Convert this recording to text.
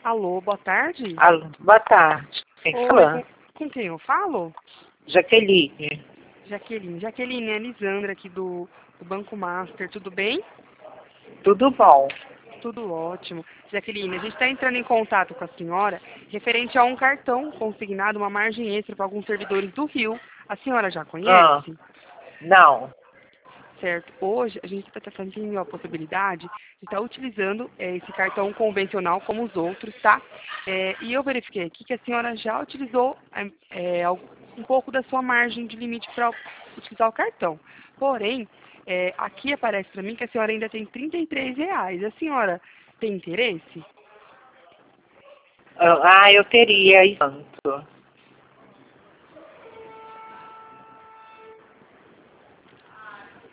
Alô, boa tarde. Alô, boa tarde. Quem Oi, fala? com quem eu falo? Jaqueline. Jaqueline, é a Lisandra aqui do Banco Master, tudo bem? Tudo bom? Tudo ótimo. Jaqueline, a gente está entrando em contato com a senhora referente a um cartão consignado, uma margem extra para alguns servidores do Rio. A senhora já Ah, conhece? não. Certo. Hoje a gente está fazendo a possibilidade de estar utilizando esse cartão convencional como os outros, tá? E eu verifiquei aqui que a senhora já utilizou um pouco da sua margem de limite para utilizar o cartão. Porém, aqui aparece para mim que a senhora ainda tem R$ 33. A senhora tem interesse? Ah, eu teria isso.